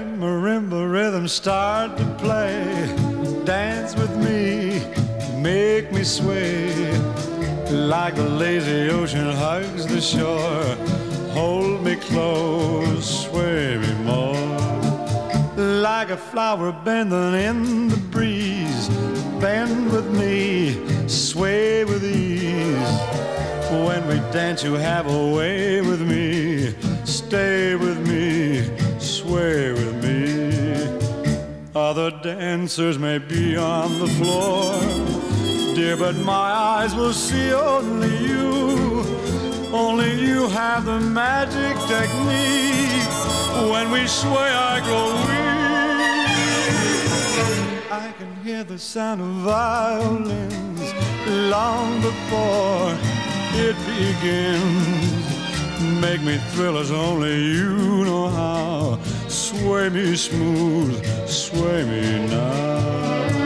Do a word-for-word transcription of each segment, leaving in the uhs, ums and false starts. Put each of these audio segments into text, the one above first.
marimba rhythm start to play. Dance with me, make me sway. Like the lazy ocean hugs the shore. Hold me close, sway me more. Like a flower bending in the breeze. Bend with me, sway with ease. When we dance you have a way with me. Stay with me, sway with me. Other dancers may be on the floor, dear, but my eyes will see only you. Only you have the magic technique. When we sway I grow weak. I can hear the sound of violins long before it begins. Make me thrill as only you know how. Sway me smooth, sway me now.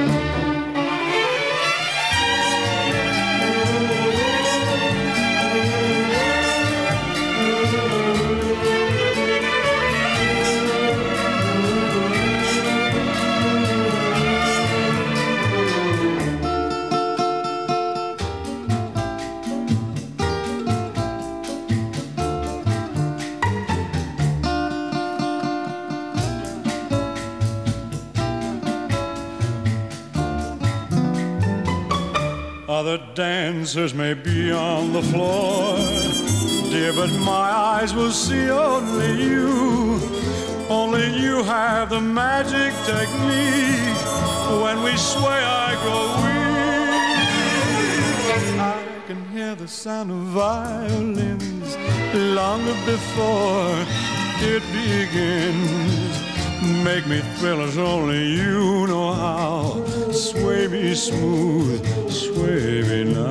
Other dancers may be on the floor, dear, but my eyes will see only you. Only you have the magic technique. When we sway I grow weak. I can hear the sound of violins long before it begins. Make me thrill as only you know how. Sway me smooth, sway me now.